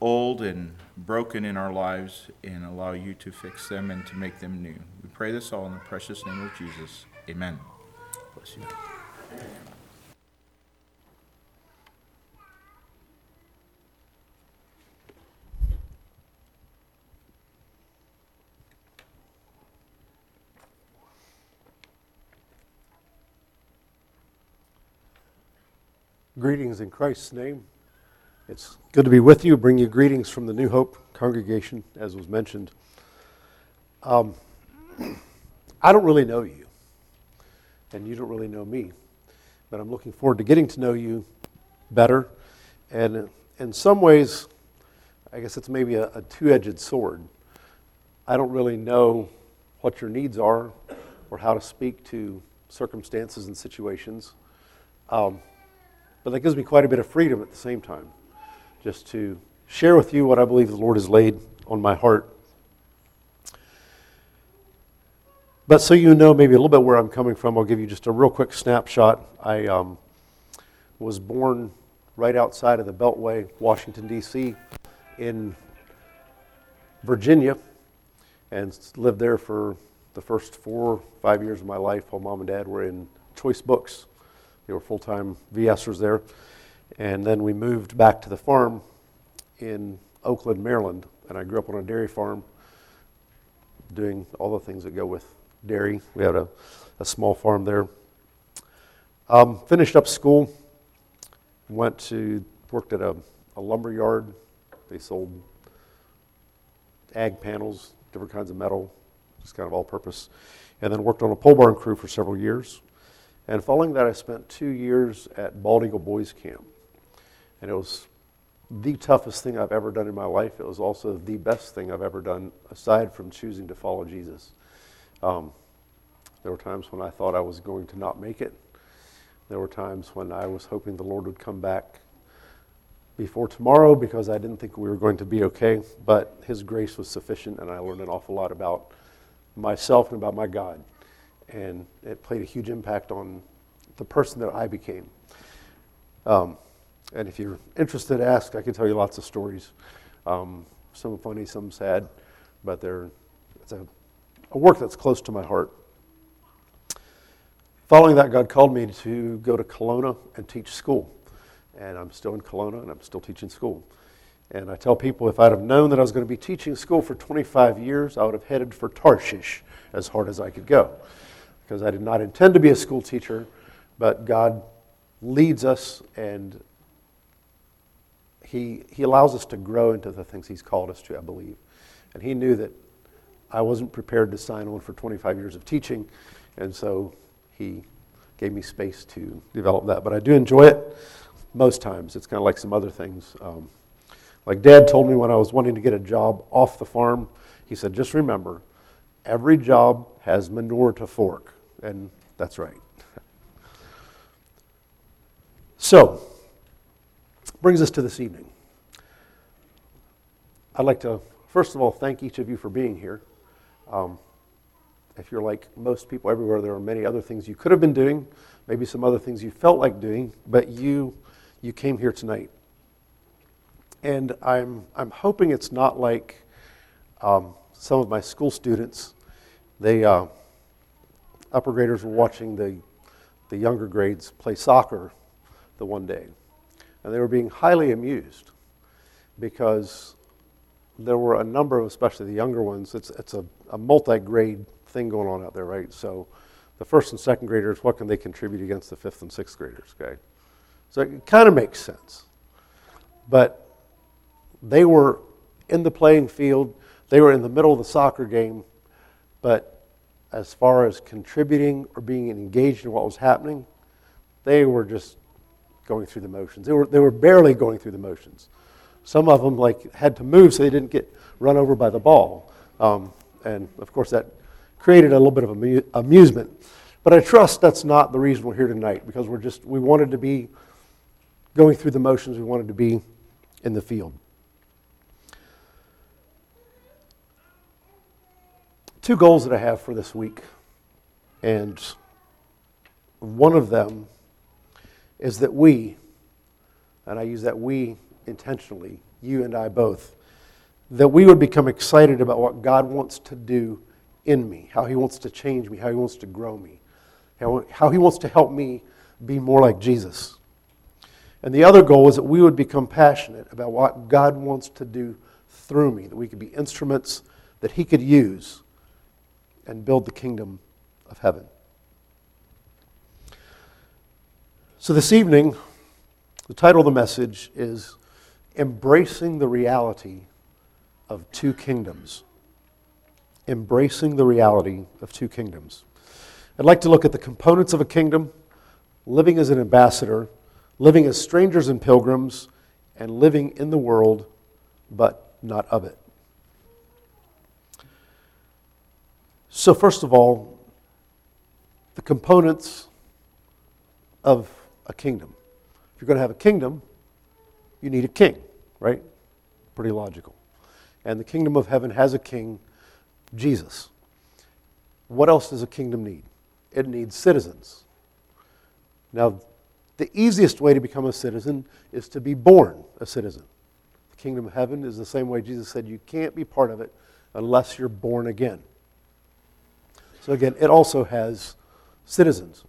old and broken in our lives and allow you to fix them and to make them new. We pray this all in the precious name of Jesus. Amen. Bless you. Greetings in Christ's name. It's good to be with you. Bring you greetings from the New Hope congregation, as was mentioned. I don't really know you, and you don't really know me, but I'm looking forward to getting to know you better. And in some ways, I guess it's maybe a two-edged sword. I don't really know what your needs are or how to speak to circumstances and situations. But that gives me quite a bit of freedom at the same time, just to share with you what I believe the Lord has laid on my heart. But so you know maybe a little bit where I'm coming from, I'll give you just a real quick snapshot. I was born right outside of the Beltway, Washington, D.C., in Virginia, and lived there for the first 4 or 5 years of my life while Mom and Dad were in Choice Books. They were full-time VSers there. And then we moved back to the farm in Oakland, Maryland. And I grew up on a dairy farm doing all the things that go with dairy. We had a small farm there. Finished up school, worked at a lumber yard. They sold ag panels, different kinds of metal, just kind of all-purpose. And then worked on a pole barn crew for several years. And following that, I spent 2 years at Bald Eagle Boys Camp. And it was the toughest thing I've ever done in my life. It was also the best thing I've ever done, aside from choosing to follow Jesus. There were times when I thought I was going to not make it. There were times when I was hoping the Lord would come back before tomorrow because I didn't think we were going to be okay. But His grace was sufficient, and I learned an awful lot about myself and about my God. And it played a huge impact on the person that I became. And if you're interested, ask. I can tell you lots of stories. Some funny, some sad, but it's a work that's close to my heart. Following that, God called me to go to Kelowna and teach school. And I'm still in Kelowna, and I'm still teaching school. And I tell people if I'd have known that I was going to be teaching school for 25 years, I would have headed for Tarshish as hard as I could go. Because I did not intend to be a school teacher, but God leads us, and He allows us to grow into the things He's called us to, I believe. And He knew that I wasn't prepared to sign on for 25 years of teaching, and so He gave me space to develop that. But I do enjoy it most times. It's kind of like some other things. Like Dad told me when I was wanting to get a job off the farm, he said, just remember, every job has manure to fork. And that's right. So, brings us to this evening. I'd like to, first of all, thank each of you for being here. If you're like most people everywhere, there are many other things you could have been doing, maybe some other things you felt like doing, but you came here tonight. And I'm hoping it's not like some of my school students. They upper graders were watching the younger grades play soccer the one day. And they were being highly amused because there were a number of, especially the younger ones, it's a multi-grade thing going on out there, right? So the first and second graders, what can they contribute against the fifth and sixth graders, okay? So it kind of makes sense. But they were in the playing field, they were in the middle of the soccer game, but as far as contributing or being engaged in what was happening, they were just going through the motions. They were barely going through the motions. Some of them had to move so they didn't get run over by the ball. And of course that created a little bit of amusement. But I trust that's not the reason we're here tonight, because we wanted to be going through the motions. We wanted to be in the field. Two goals that I have for this week, and one of them is that we, and I use that we intentionally, you and I both, that we would become excited about what God wants to do in me, how He wants to change me, how He wants to grow me, how He wants to help me be more like Jesus. And the other goal is that we would become passionate about what God wants to do through me, that we could be instruments that He could use and build the kingdom of heaven. So this evening, the title of the message is Embracing the Reality of Two Kingdoms. Embracing the reality of two kingdoms. I'd like to look at the components of a kingdom, living as an ambassador, living as strangers and pilgrims, and living in the world, but not of it. So first of all, the components of a kingdom. If you're going to have a kingdom, you need a king, right? Pretty logical. And the kingdom of heaven has a king, Jesus. What else does a kingdom need? It needs citizens. Now, the easiest way to become a citizen is to be born a citizen. The kingdom of heaven is the same way Jesus said you can't be part of it unless you're born again. So again, it also has citizens.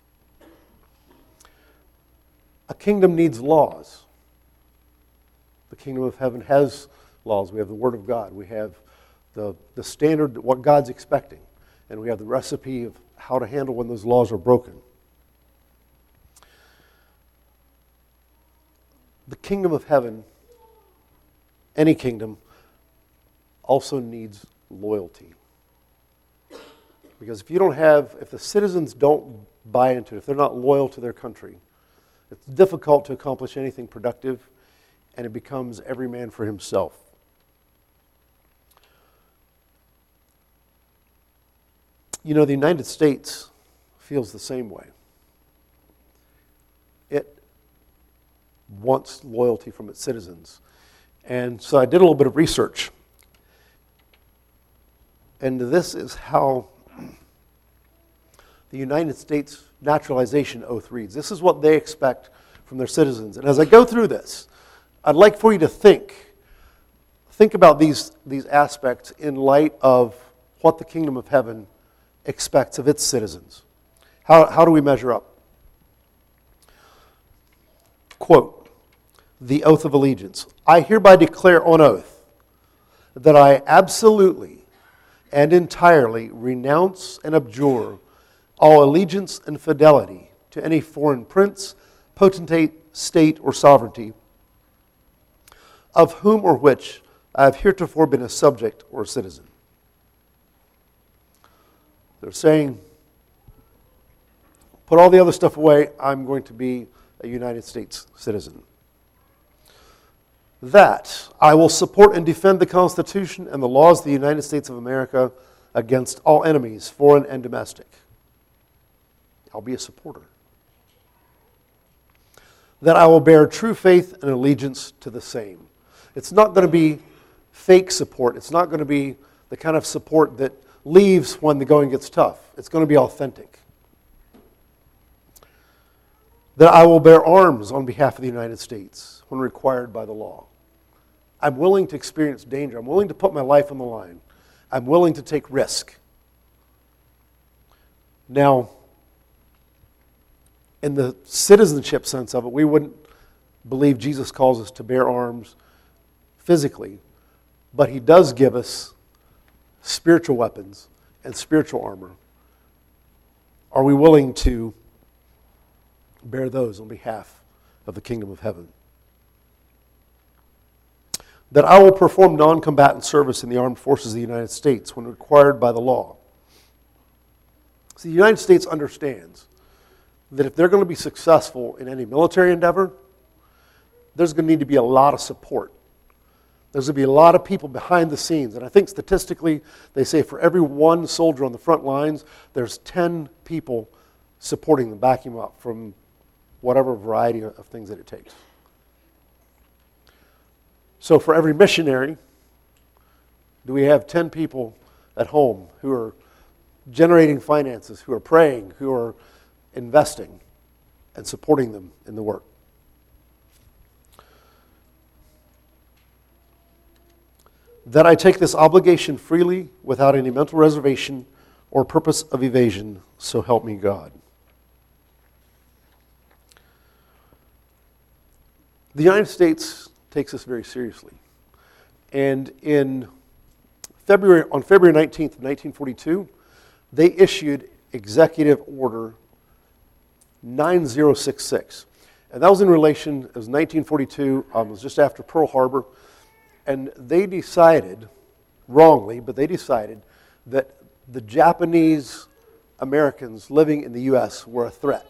A kingdom needs laws. The kingdom of heaven has laws. We have the Word of God. We have the standard, what God's expecting. And we have the recipe of how to handle when those laws are broken. The kingdom of heaven, any kingdom, also needs loyalty. Because if the citizens don't buy into it, if they're not loyal to their country, it's difficult to accomplish anything productive, and it becomes every man for himself. You know, the United States feels the same way. It wants loyalty from its citizens. And so I did a little bit of research. And this is how the United States Naturalization Oath reads. This is what they expect from their citizens. And as I go through this, I'd like for you to think about these aspects in light of what the kingdom of heaven expects of its citizens. How do we measure up? Quote, the oath of allegiance. I hereby declare on oath that I absolutely and entirely renounce and abjure all allegiance and fidelity to any foreign prince, potentate, state, or sovereignty, of whom or which I have heretofore been a subject or a citizen. They're saying, put all the other stuff away, I'm going to be a United States citizen. That I will support and defend the Constitution and the laws of the United States of America against all enemies, foreign and domestic. I'll be a supporter. That I will bear true faith and allegiance to the same. It's not going to be fake support. It's not going to be the kind of support that leaves when the going gets tough. It's going to be authentic. That I will bear arms on behalf of the United States when required by the law. I'm willing to experience danger. I'm willing to put my life on the line. I'm willing to take risk. Now, in the citizenship sense of it, we wouldn't believe Jesus calls us to bear arms physically, but He does give us spiritual weapons and spiritual armor. Are we willing to bear those on behalf of the kingdom of heaven? That I will perform non-combatant service in the armed forces of the United States when required by the law. See, the United States understands that if they're going to be successful in any military endeavor, there's going to need to be a lot of support. There's going to be a lot of people behind the scenes. And I think statistically, they say for every one soldier on the front lines, there's 10 people supporting them, backing them up from whatever variety of things that it takes. So for every missionary, do we have 10 people at home who are generating finances, who are praying, who are investing and supporting them in the work? that I take this obligation freely without any mental reservation or purpose of evasion, so help me God. The United States takes this very seriously. And on February 19th, 1942, they issued Executive Order 9066. And that was in relation, it was 1942, it was just after Pearl Harbor, and they decided, wrongly, but they decided that the Japanese Americans living in the U.S. were a threat.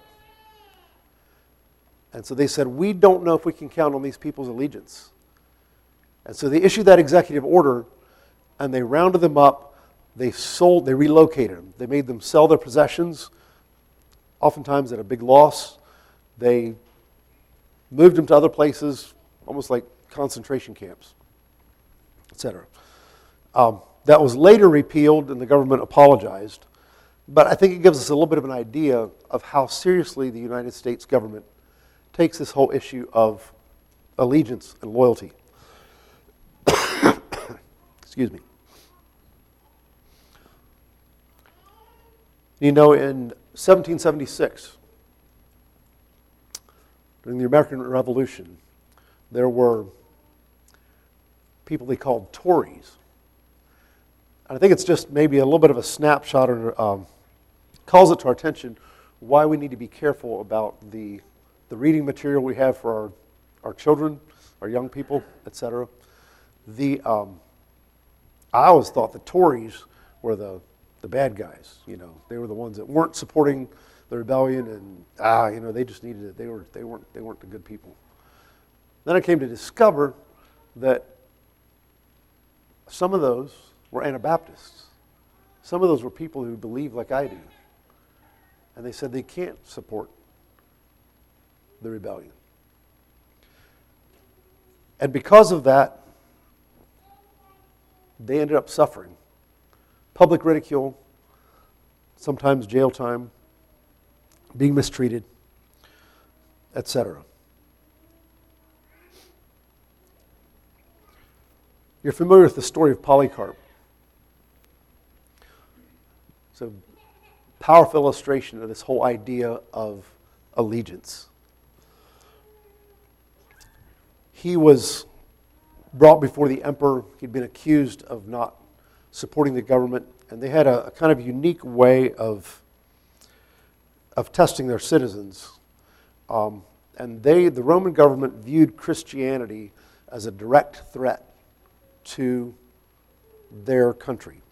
And so they said, we don't know if we can count on these people's allegiance. And so they issued that executive order, and they rounded them up, they relocated them. They made them sell their possessions, oftentimes at a big loss. They moved them to other places, almost like concentration camps, etc. That was later repealed, and the government apologized. But I think it gives us a little bit of an idea of how seriously the United States government takes this whole issue of allegiance and loyalty. Excuse me. You know, in 1776, during the American Revolution, there were people they called Tories. And I think it's just maybe a little bit of a snapshot, or calls it to our attention why we need to be careful about the reading material we have for our children, our young people, etc. I always thought the Tories were the bad guys. You know, they were the ones that weren't supporting the rebellion, and they just needed it. They weren't the good people. Then I came to discover that some of those were Anabaptists. Some of those were people who believe like I do. And they said they can't support the rebellion. And because of that, they ended up suffering public ridicule, sometimes jail time, being mistreated, etc. You're familiar with the story of Polycarp. It's a powerful illustration of this whole idea of allegiance. He was brought before the emperor. He'd been accused of not supporting the government, and they had a kind of unique way of testing their citizens. And the Roman government viewed Christianity as a direct threat to their country.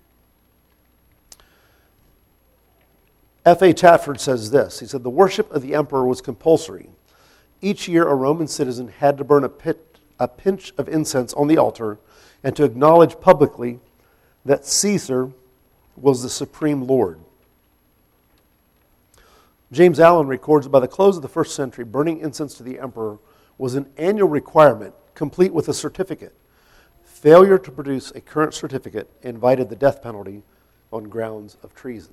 F.A. Tatford says this. He said, the worship of the emperor was compulsory. Each year a Roman citizen had to burn a pinch of incense on the altar and to acknowledge publicly that Caesar was the supreme Lord. James Allen records that by the close of the first century, burning incense to the emperor was an annual requirement, complete with a certificate. Failure to produce a current certificate invited the death penalty on grounds of treason.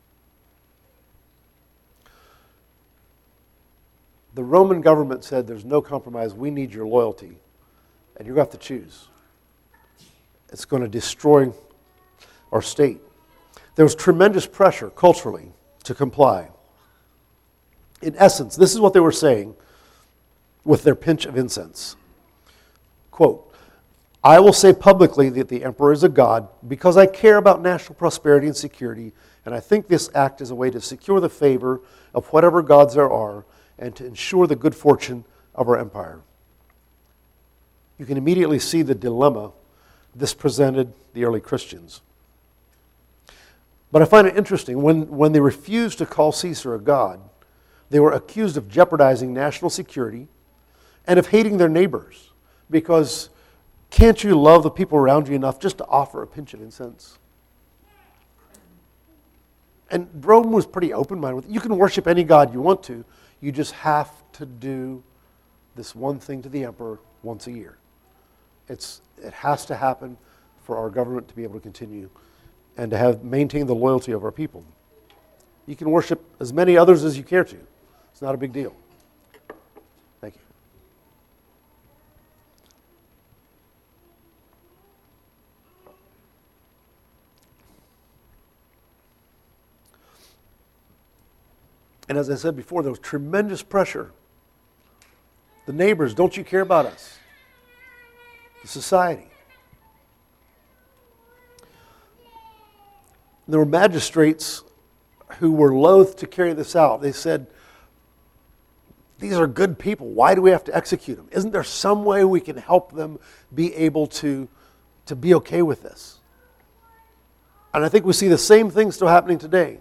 The Roman government said, there's no compromise, we need your loyalty, and you're going to have to choose. It's going to destroy our state. There was tremendous pressure culturally to comply. In essence, this is what they were saying with their pinch of incense. Quote, I will say publicly that the emperor is a god because I care about national prosperity and security, and I think this act is a way to secure the favor of whatever gods there are and to ensure the good fortune of our empire. You can immediately see the dilemma this presented the early Christians. But I find it interesting, when they refused to call Caesar a god, they were accused of jeopardizing national security and of hating their neighbors, because can't you love the people around you enough just to offer a pinch of incense? And Rome was pretty open-minded. You can worship any god you want to. You just have to do this one thing to the emperor once a year. It has to happen for our government to be able to continue and to maintain the loyalty of our people. You can worship as many others as you care to. It's not a big deal. Thank you. And as I said before, there was tremendous pressure. The neighbors, don't you care about us? The society. There were magistrates who were loath to carry this out. They said, these are good people. Why do we have to execute them? Isn't there some way we can help them be able to be okay with this? And I think we see the same thing still happening today.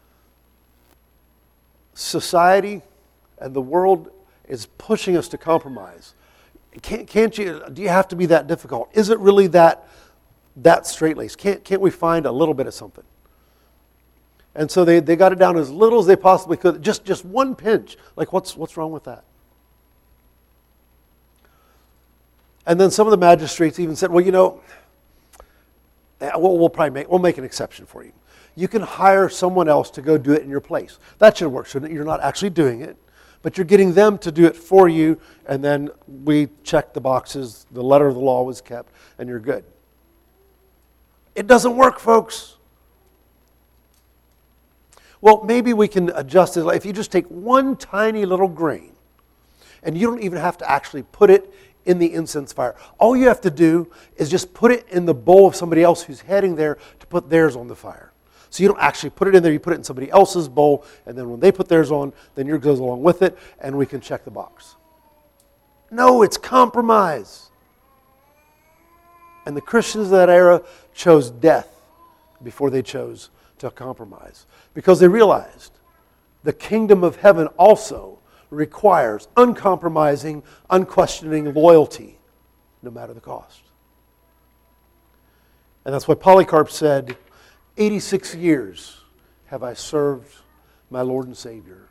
Society and the world is pushing us to compromise. Can't you? Do you have to be that difficult? Is it really that straight-laced? Can't we find a little bit of something? And so they got it down as little as they possibly could. Just one pinch. Like, what's wrong with that? And then some of the magistrates even said, well, we'll make an exception for you. You can hire someone else to go do it in your place. That should work, shouldn't it? You're not actually doing it, but you're getting them to do it for you, and then we check the boxes, the letter of the law was kept, and you're good. It doesn't work, folks. Well, maybe we can adjust it. If you just take one tiny little grain, and you don't even have to actually put it in the incense fire. All you have to do is just put it in the bowl of somebody else who's heading there to put theirs on the fire. So you don't actually put it in there, you put it in somebody else's bowl, and then when they put theirs on, then yours goes along with it, and we can check the box. No, it's compromise. And the Christians of that era chose death before they chose to compromise. Because they realized the kingdom of heaven also requires uncompromising, unquestioning loyalty, no matter the cost. And that's why Polycarp said, 86 years have I served my Lord and Savior.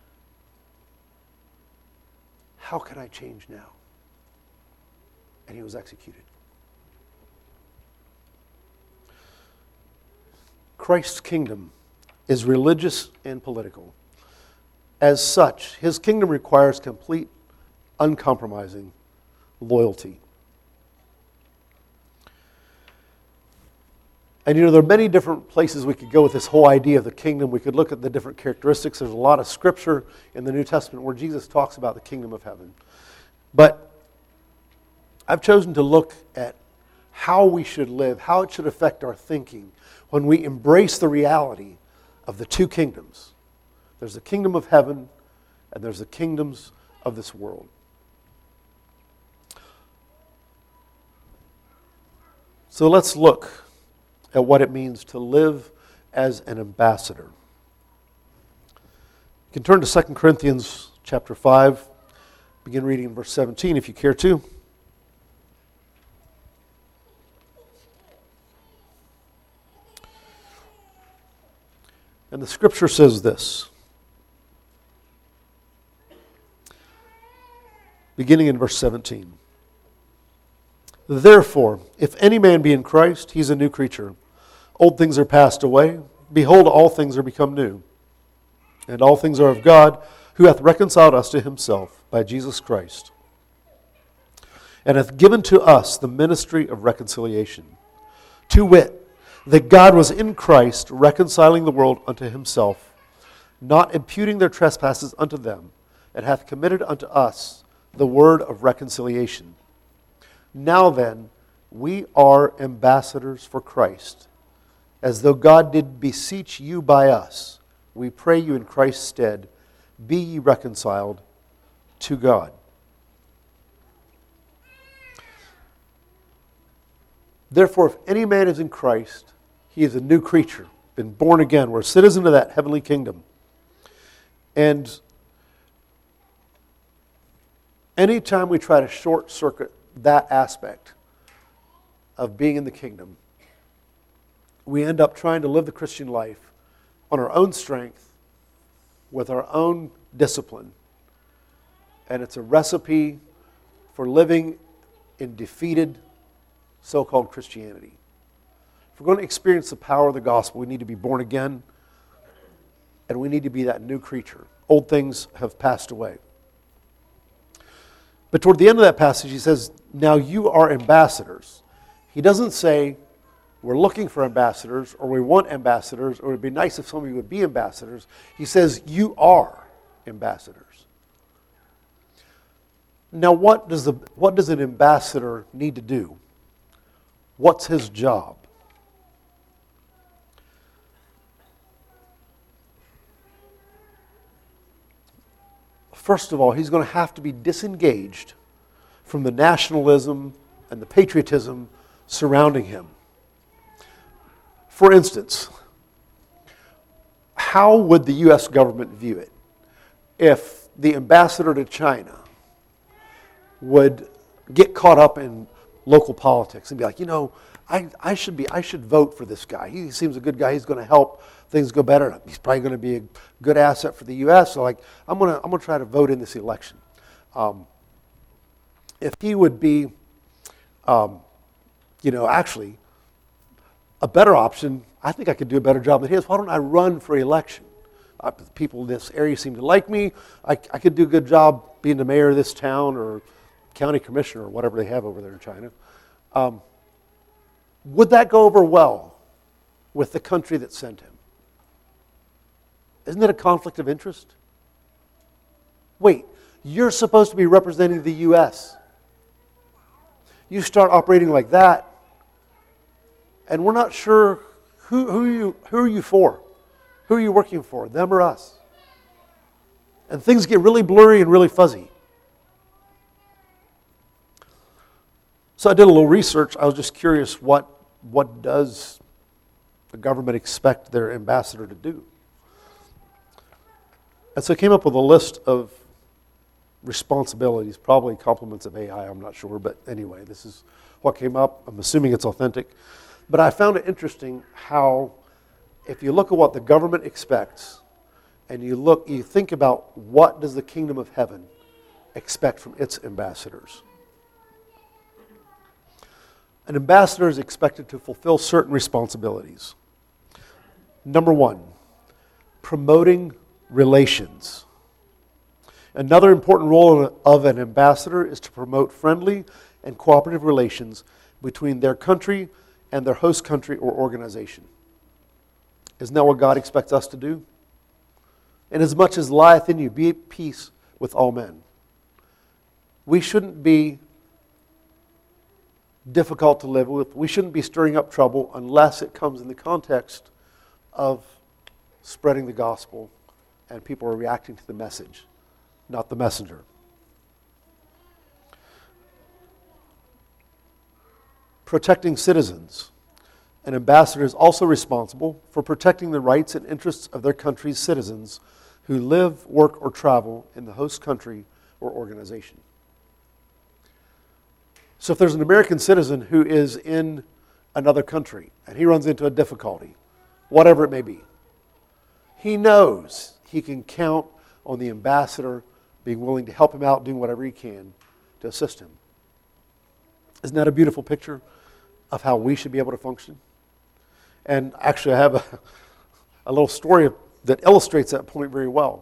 How can I change now? And he was executed. Christ's kingdom is religious and political. As such, his kingdom requires complete, uncompromising loyalty. And there are many different places we could go with this whole idea of the kingdom. We could look at the different characteristics. There's a lot of scripture in the New Testament where Jesus talks about the kingdom of heaven. But I've chosen to look at how we should live, how it should affect our thinking when we embrace the reality of the two kingdoms. There's the kingdom of heaven and there's the kingdoms of this world. So let's look at what it means to live as an ambassador. You can turn to 2 Corinthians chapter 5, begin reading in verse 17 if you care to. And the scripture says this, beginning in verse 17. Therefore, if any man be in Christ, he is a new creature. Old things are passed away. Behold, all things are become new. And all things are of God, who hath reconciled us to himself by Jesus Christ, and hath given to us the ministry of reconciliation. To wit, that God was in Christ reconciling the world unto himself, not imputing their trespasses unto them, and hath committed unto us the word of reconciliation. Now then, we are ambassadors for Christ, as though God did beseech you by us. We pray you in Christ's stead, be ye reconciled to God. Therefore, if any man is in Christ, he is a new creature, been born again. We're a citizen of that heavenly kingdom. And anytime we try to short circuit that aspect of being in the kingdom, we end up trying to live the Christian life on our own strength, with our own discipline. And it's a recipe for living in defeated so-called Christianity. If we're going to experience the power of the gospel, we need to be born again, and we need to be that new creature. Old things have passed away. But toward the end of that passage, he says, now you are ambassadors. He doesn't say we're looking for ambassadors, or we want ambassadors, or it'd be nice if some of you would be ambassadors. He says, you are ambassadors. Now, what does an ambassador need to do? What's his job? First of all, he's going to have to be disengaged from the nationalism and the patriotism surrounding him. For instance, how would the U.S. government view it if the ambassador to China would get caught up in local politics and be like, I should vote for this guy. He seems a good guy. He's going to help things go better. He's probably going to be a good asset for the U.S. So, I'm going to try to vote in this election. If he would be, actually, a better option, I think I could do a better job than his. Why don't I run for election? People in this area seem to like me. I could do a good job being the mayor of this town or county commissioner or whatever they have over there in China. Would that go over well with the country that sent him? Isn't it a conflict of interest? Wait, you're supposed to be representing the U.S. You start operating like that, and we're not sure who are you for? Who are you working for, them or us? And things get really blurry and really fuzzy. So I did a little research. I was just curious, what does the government expect their ambassador to do? And so I came up with a list of responsibilities, probably compliments of AI, I'm not sure, but anyway, this is what came up. I'm assuming it's authentic. But I found it interesting how, if you look at what the government expects, and you think about what does the kingdom of heaven expect from its ambassadors. An ambassador is expected to fulfill certain responsibilities. Number one, promoting relations. Another important role of an ambassador is to promote friendly and cooperative relations between their country and their host country or organization. Isn't that what God expects us to do? And as much as lieth in you, be at peace with all men. We shouldn't be difficult to live with. We shouldn't be stirring up trouble unless it comes in the context of spreading the gospel and people are reacting to the message, not the messenger. Protecting citizens. An ambassador is also responsible for protecting the rights and interests of their country's citizens who live, work, or travel in the host country or organization. So if there's an American citizen who is in another country and he runs into a difficulty, whatever it may be, he knows he can count on the ambassador being willing to help him out, doing whatever he can to assist him. Isn't that a beautiful picture of how we should be able to function? And actually, I have a little story that illustrates that point very well.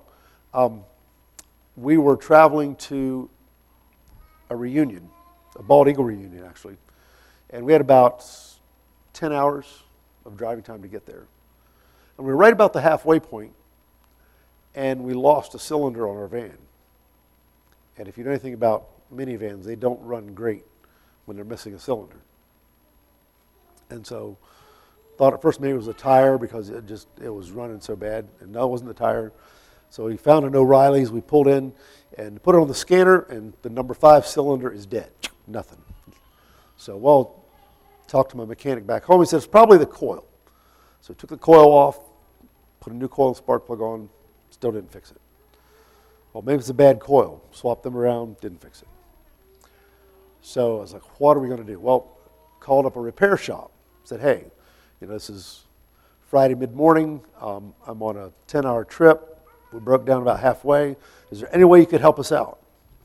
We were traveling to a reunion, a Bald Eagle reunion, actually. And we had about 10 hours of driving time to get there. And we were right about the halfway point, and we lost a cylinder on our van. And if you know anything about minivans, they don't run great when they're missing a cylinder. And so thought at first maybe it was a tire because it was running so bad. And no, it wasn't the tire. So we found an O'Reilly's. We pulled in and put it on the scanner, and the number 5 cylinder is dead. Nothing. So, talked to my mechanic back home. He said, it's probably the coil. So we took the coil off, put a new coil and spark plug on, still didn't fix it. Well, maybe it's a bad coil. Swapped them around, didn't fix it. So I was like, what are we going to do? Well, called up a repair shop. Said, hey, this is Friday mid-morning. I'm on a 10-hour trip. We broke down about halfway. Is there any way you could help us out?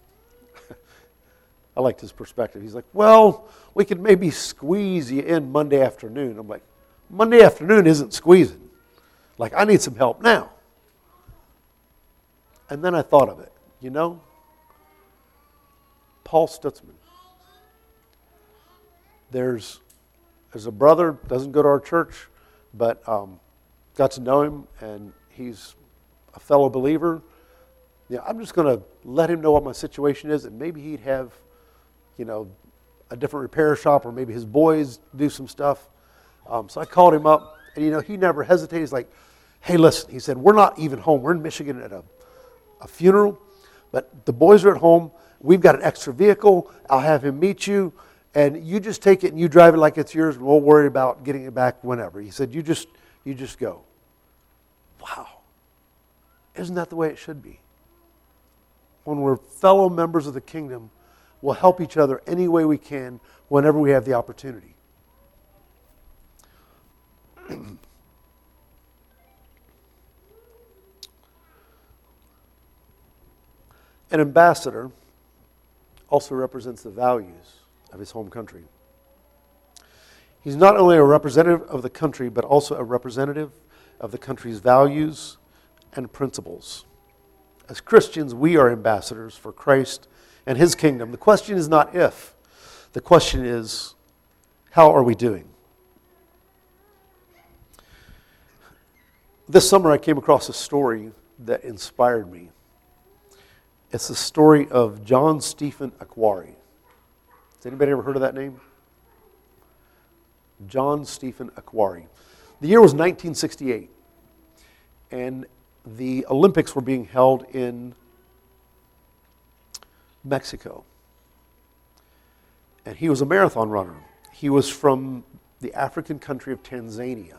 I liked his perspective. He's like, well, we could maybe squeeze you in Monday afternoon. I'm like, Monday afternoon isn't squeezing. Like, I need some help now. And then I thought of it. Paul Stutzman. There's There's a brother, doesn't go to our church, but got to know him, and he's a fellow believer. Yeah, I'm just going to let him know what my situation is, and maybe he'd have, a different repair shop, or maybe his boys do some stuff. So I called him up, and he never hesitated. He's like, "Hey, listen," he said, "we're not even home. We're in Michigan at a funeral, but the boys are at home. We've got an extra vehicle. I'll have him meet you, and you just take it and you drive it like it's yours, and we'll worry about getting it back whenever." He said, you just go. Wow. Isn't that the way it should be? When we're fellow members of the kingdom, we'll help each other any way we can whenever we have the opportunity. An ambassador also represents the values of his home country. He's not only a representative of the country, but also a representative of the country's values and principles. As Christians, we are ambassadors for Christ and His kingdom. The question is not if. The question is, how are we doing? This summer I came across a story that inspired me. It's the story of John Stephen Akhwari. Has anybody ever heard of that name? John Stephen Akhwari. The year was 1968, and the Olympics were being held in Mexico. And he was a marathon runner. He was from the African country of Tanzania.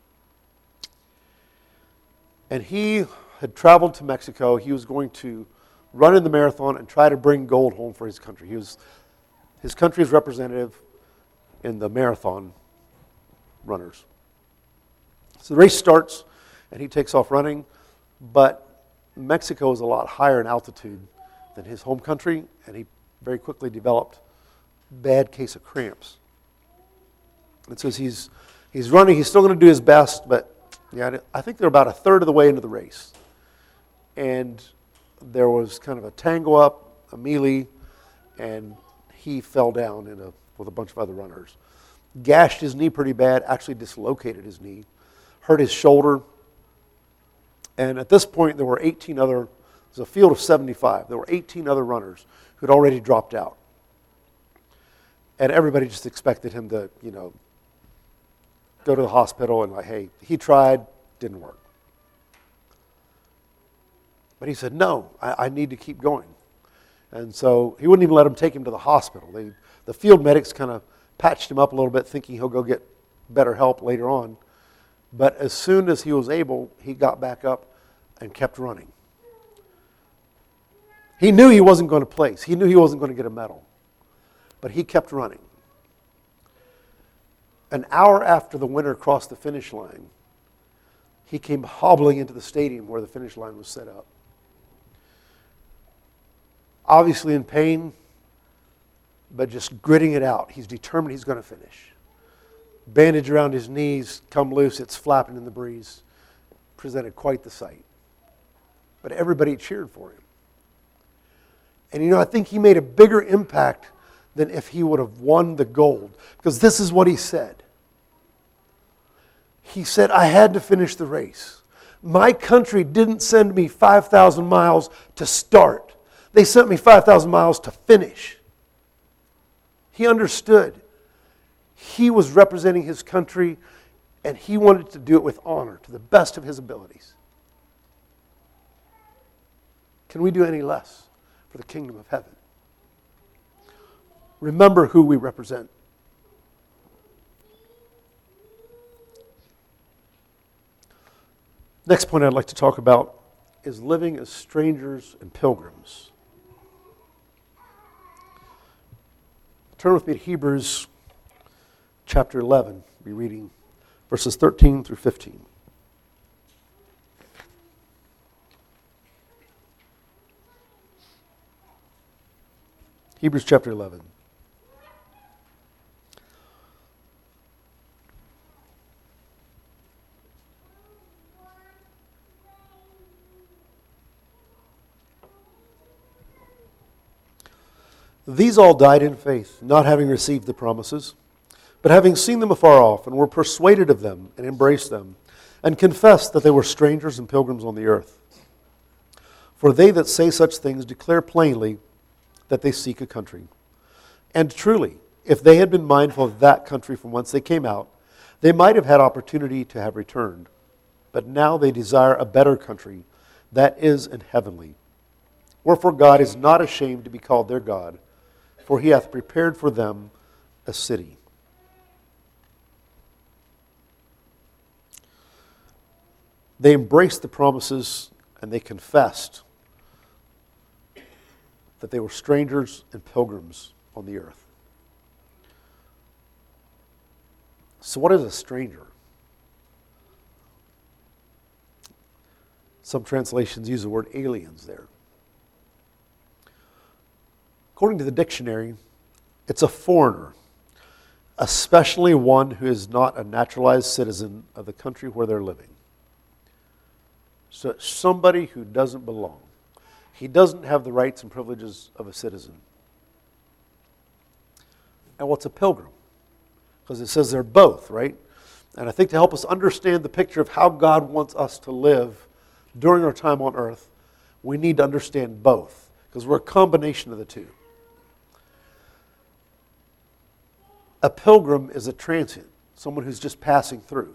And he had traveled to Mexico. He was going to run in the marathon and try to bring gold home for his country. His country's representative in the marathon runners. So the race starts, and he takes off running, but Mexico is a lot higher in altitude than his home country, and he very quickly developed a bad case of cramps. And so he's running, he's still going to do his best, but I think they're about a third of the way into the race. And there was kind of a tango up, a melee, and he fell down with a bunch of other runners. Gashed his knee pretty bad, actually dislocated his knee, hurt his shoulder. And at this point, there were 18 other, it was a field of 75. There were 18 other runners who had already dropped out. And everybody just expected him to, go to the hospital and hey, he tried, didn't work. But he said, no, I need to keep going. And so he wouldn't even let him take him to the hospital. The field medics kind of patched him up a little bit, thinking he'll go get better help later on. But as soon as he was able, he got back up and kept running. He knew he wasn't going to place. He knew he wasn't going to get a medal. But he kept running. An hour after the winner crossed the finish line, he came hobbling into the stadium where the finish line was set up. Obviously in pain, but just gritting it out. He's determined he's going to finish. Bandage around his knees, come loose, it's flapping in the breeze. Presented quite the sight. But everybody cheered for him. And I think he made a bigger impact than if he would have won the gold. Because this is what he said. He said, I had to finish the race. My country didn't send me 5,000 miles to start. They sent me 5,000 miles to finish. He understood. He was representing his country, and he wanted to do it with honor, to the best of his abilities. Can we do any less for the kingdom of heaven? Remember who we represent. Next point I'd like to talk about is living as strangers and pilgrims. Turn with me to Hebrews chapter 11. We'll be reading verses 13 through 15. Hebrews chapter 11. These all died in faith, not having received the promises, But having seen them afar off, and were persuaded of them, and embraced them, and confessed that they were strangers and pilgrims on the earth. For they that say such things declare plainly that they seek a country. And truly, if they had been mindful of that country from whence they came out, they might have had opportunity to have returned. But now they desire a better country, that is an heavenly. Wherefore God is not ashamed to be called their God, for he hath prepared for them a city. They embraced the promises and they confessed that they were strangers and pilgrims on the earth. So what is a stranger? Some translations use the word aliens there. According to the dictionary, it's a foreigner, especially one who is not a naturalized citizen of the country where they're living. So it's somebody who doesn't belong. He doesn't have the rights and privileges of a citizen. And what's a pilgrim? Because it says they're both, right? And I think to help us understand the picture of how God wants us to live during our time on earth, we need to understand both, because we're a combination of the two. A pilgrim is a transient, someone who's just passing through.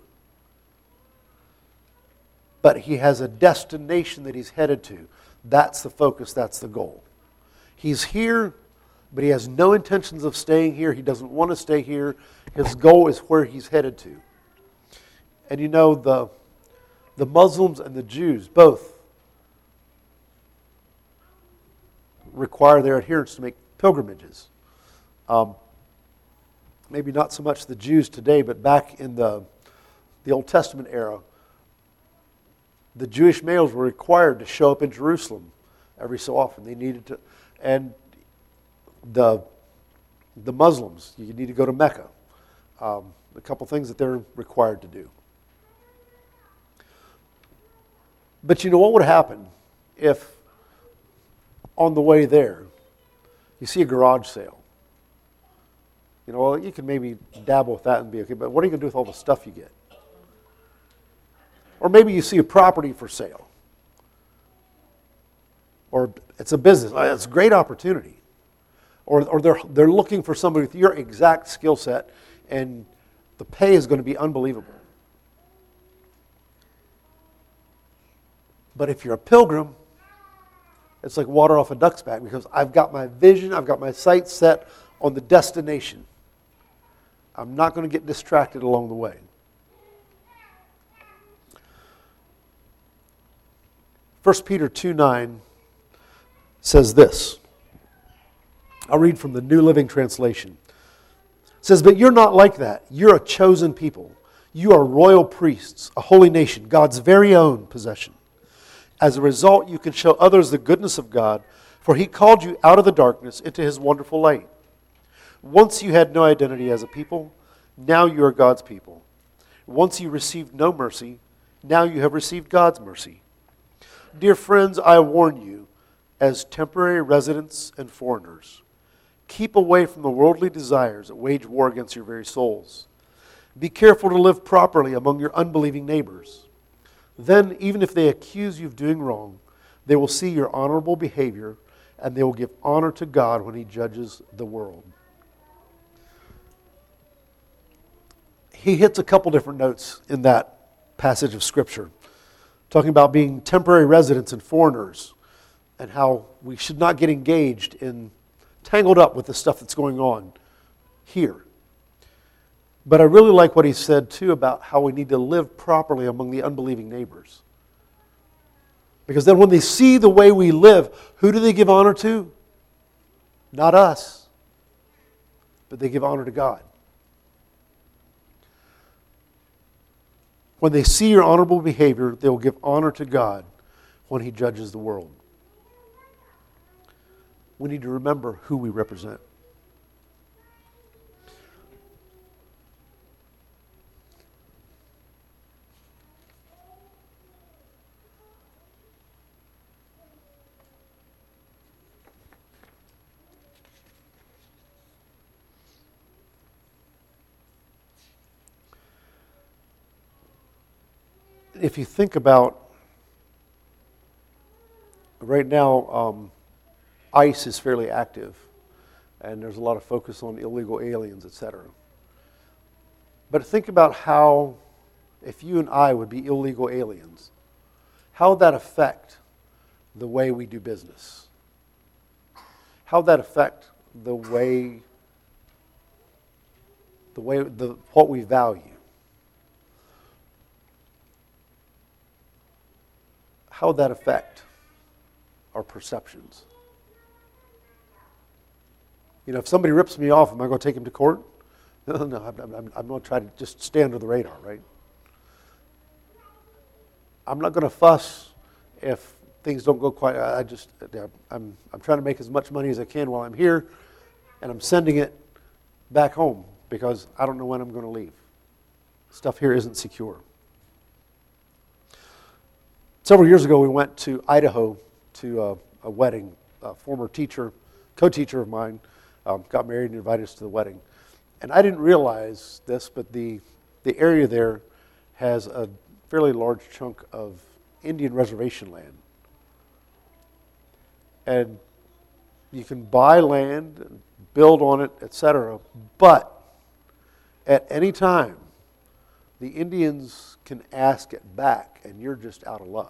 But he has a destination that he's headed to. That's the focus, that's the goal. He's here, but he has no intentions of staying here. He doesn't want to stay here. His goal is where he's headed to. And you know, the Muslims and the Jews both require their adherents to make pilgrimages. Maybe not so much the Jews today, but back in the Old Testament era, the Jewish males were required to show up in Jerusalem every so often. They needed to, and the Muslims, you need to go to Mecca. A couple things that they're required to do. But you know what would happen if on the way there you see a garage sale? You know, well, you can maybe dabble with that and be okay, but what are you going to do with all the stuff you get? Or maybe you see a property for sale. Or it's a business. It's a great opportunity. Or they're looking for somebody with your exact skill set, and the pay is going to be unbelievable. But if you're a pilgrim, it's like water off a duck's back, because I've got my vision, I've got my sights set on the destination. I'm not going to get distracted along the way. 1 Peter 2:9 says this. I'll read from the New Living Translation. It says, "But you're not like that. You're a chosen people. You are royal priests, a holy nation, God's very own possession. As a result, you can show others the goodness of God, for He called you out of the darkness into His wonderful light. Once you had no identity as a people, now you are God's people. Once you received no mercy, now you have received God's mercy. Dear friends, I warn you, as temporary residents and foreigners, keep away from the worldly desires that wage war against your very souls. Be careful to live properly among your unbelieving neighbors. Then, even if they accuse you of doing wrong, they will see your honorable behavior, and they will give honor to God when He judges the world." He hits a couple different notes in that passage of Scripture, talking about being temporary residents and foreigners, and how we should not get engaged in, tangled up with the stuff that's going on here. But I really like what he said, too, about how we need to live properly among the unbelieving neighbors. Because then when they see the way we live, who do they give honor to? Not us, but they give honor to God. When they see your honorable behavior, they will give honor to God when He judges the world. We need to remember who we represent. if you think about right now, ICE is fairly active, and there's a lot of focus on illegal aliens, etc. But think about how, if you and I would be illegal aliens, how would that affect the way we do business? How would that affect what we value? How would that affect our perceptions? You know, if somebody rips me off, am I going to take him to court? No, I'm going to try to just stay under the radar, right? I'm not going to fuss if things don't go quite. I'm trying to make as much money as I can while I'm here, and I'm sending it back home because I don't know when I'm going to leave. Stuff here isn't secure. Several years ago, we went to Idaho to a wedding. A former teacher, co-teacher of mine, got married and invited us to the wedding. And I didn't realize this, but the area there has a fairly large chunk of Indian reservation land. And you can buy land, and build on it, etc. But at any time, the Indians can ask it back, and you're just out of luck.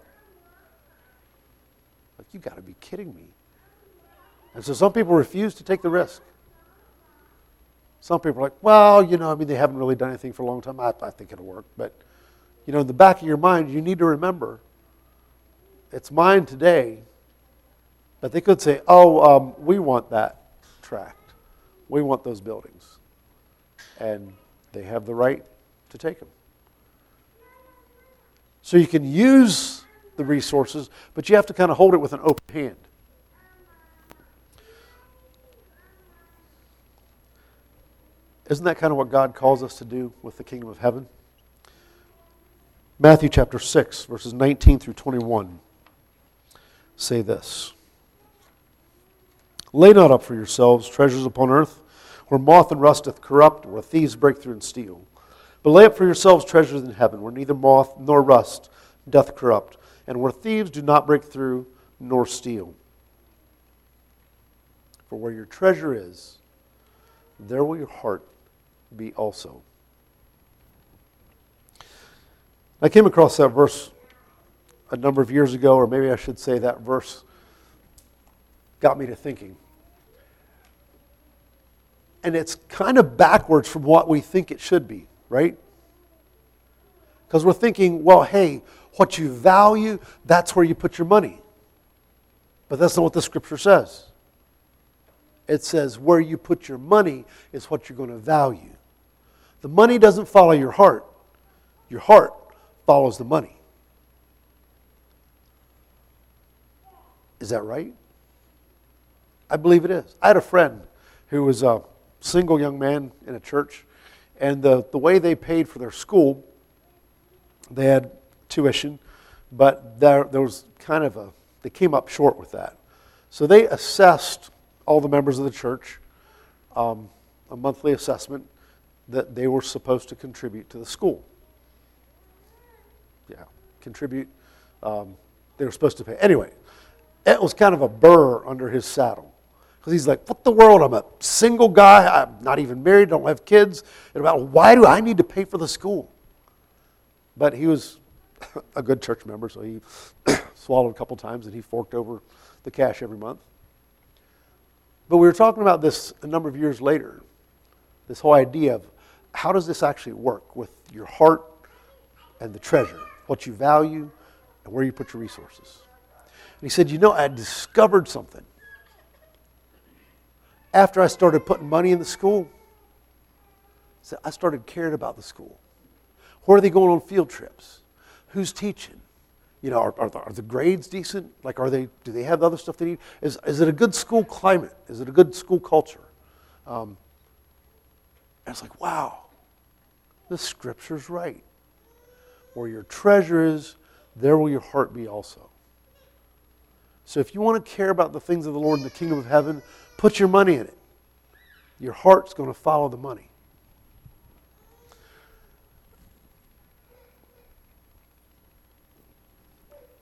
Like, you got to be kidding me. And so some people refuse to take the risk. Some people are like, well, they haven't really done anything for a long time. I think it'll work. But, in the back of your mind, you need to remember, it's mine today. But they could say, we want that tract. We want those buildings. And they have the right to take them. So you can use the resources, but you have to kind of hold it with an open hand. Isn't that kind of what God calls us to do with the kingdom of heaven? Matthew chapter 6, verses 19 through 21 say this. Lay not up for yourselves treasures upon earth, where moth and rust doth corrupt, where thieves break through and steal. But lay up for yourselves treasures in heaven, where neither moth nor rust doth corrupt, and where thieves do not break through nor steal. For where your treasure is, there will your heart be also. I came across that verse a number of years ago, or maybe I should say that verse got me to thinking. And it's kind of backwards from what we think it should be, right? Because we're thinking, well, hey, what you value, that's where you put your money. But that's not what the scripture says. It says where you put your money is what you're going to value. The money doesn't follow your heart. Your heart follows the money. Is that right? I believe it is. I had a friend who was a single young man in a church, and the way they paid for their school, they had tuition, but there was kind of they came up short with that. So they assessed all the members of the church a monthly assessment that they were supposed to contribute to the school. Yeah, contribute. They were supposed to pay. Anyway, it was kind of a burr under his saddle. Because he's like, what the world? I'm a single guy. I'm not even married. Don't have kids. And why do I need to pay for the school? But he was a good church member, so he swallowed a couple times and he forked over the cash every month. But we were talking about this a number of years later, this whole idea of how does this actually work with your heart and the treasure, what you value and where you put your resources. And he said, I discovered something. After I started putting money in the school, I started caring about the school. Where are they going on field trips? Who's teaching? Are the grades decent? Like, do they have the other stuff they need? Is it a good school climate? Is it a good school culture? And it's like, wow, the scripture's right. Where your treasure is, there will your heart be also. So if you want to care about the things of the Lord in the kingdom of heaven, put your money in it. Your heart's going to follow the money.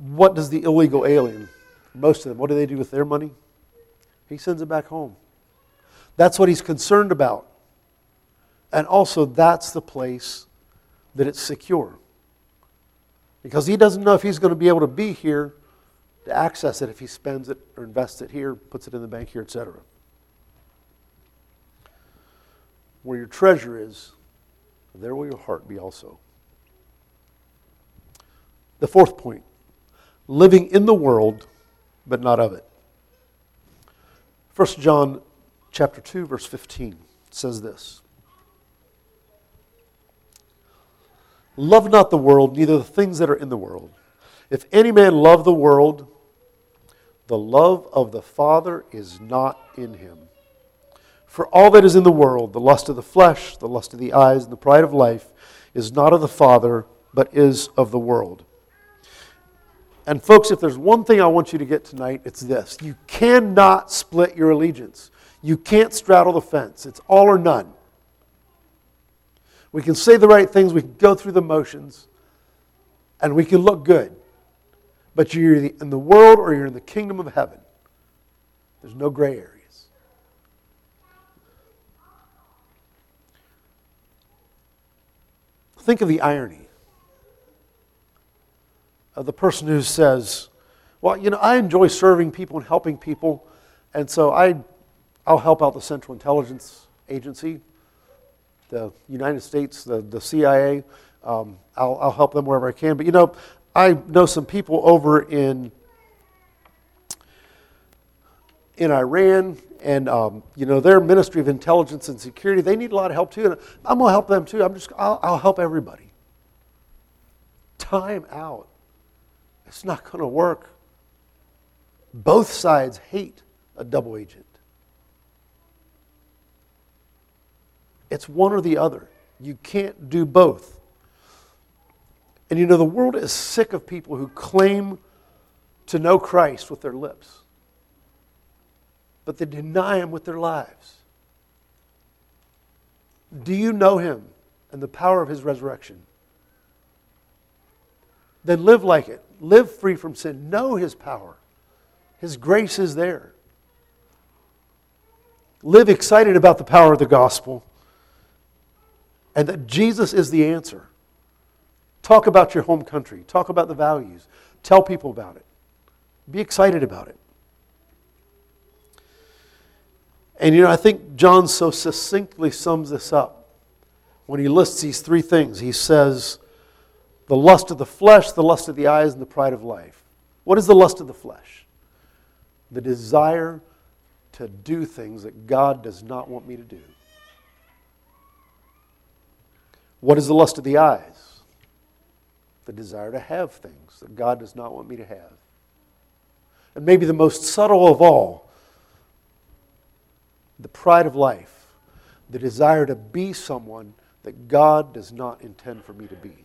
what does the illegal alien, most of them, what do they do with their money? He sends it back home. That's what he's concerned about. And also, that's the place that it's secure. Because he doesn't know if he's going to be able to be here to access it if he spends it or invests it here, puts it in the bank here, etc. Where your treasure is, there will your heart be also. The fourth point, living in the world, but not of it. 1 John chapter 2, verse 15 says this. Love not the world, neither the things that are in the world. If any man love the world, the love of the Father is not in him. For all that is in the world, the lust of the flesh, the lust of the eyes, and the pride of life, is not of the Father, but is of the world. And folks, if there's one thing I want you to get tonight, it's this. You cannot split your allegiance. You can't straddle the fence. It's all or none. We can say the right things, we can go through the motions, and we can look good. But you're either in the world or you're in the kingdom of heaven. There's no gray areas. Think of the irony of the person who says, well, I enjoy serving people and helping people, and so I'll help out the Central Intelligence Agency, the United States, the CIA. I'll help them wherever I can. But I know some people over in Iran, and their Ministry of Intelligence and Security, they need a lot of help too, and I'm going to help them too. I'll help everybody. Time out. It's not going to work. Both sides hate a double agent. It's one or the other. You can't do both. And the world is sick of people who claim to know Christ with their lips, but they deny Him with their lives. Do you know Him and the power of His resurrection? Then live like it. Live free from sin. Know His power. His grace is there. Live excited about the power of the gospel and that Jesus is the answer. Talk about your home country. Talk about the values. Tell people about it. Be excited about it. And I think John so succinctly sums this up when he lists these three things. He says, the lust of the flesh, the lust of the eyes, and the pride of life. What is the lust of the flesh? The desire to do things that God does not want me to do. What is the lust of the eyes? The desire to have things that God does not want me to have. And maybe the most subtle of all, the pride of life, the desire to be someone that God does not intend for me to be.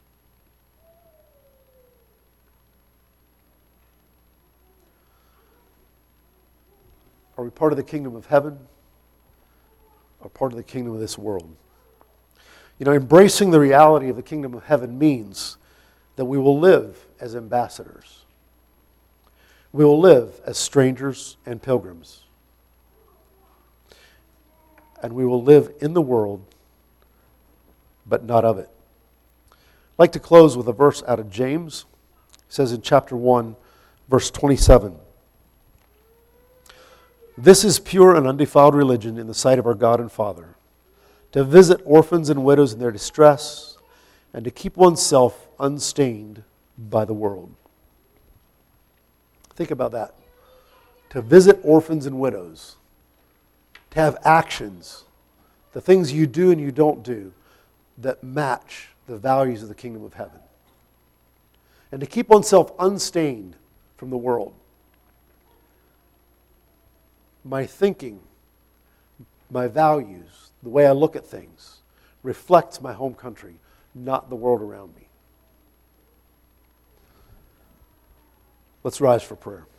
Are we part of the kingdom of heaven or part of the kingdom of this world? Embracing the reality of the kingdom of heaven means that we will live as ambassadors. We will live as strangers and pilgrims. And we will live in the world, but not of it. I'd like to close with a verse out of James. It says in chapter 1, verse 27, "This is pure and undefiled religion in the sight of our God and Father, to visit orphans and widows in their distress, and to keep oneself unstained by the world." Think about that. To visit orphans and widows. To have actions, the things you do and you don't do, that match the values of the kingdom of heaven. And to keep oneself unstained from the world. My thinking, my values, the way I look at things, reflects my home country, not the world around me. Let's rise for prayer.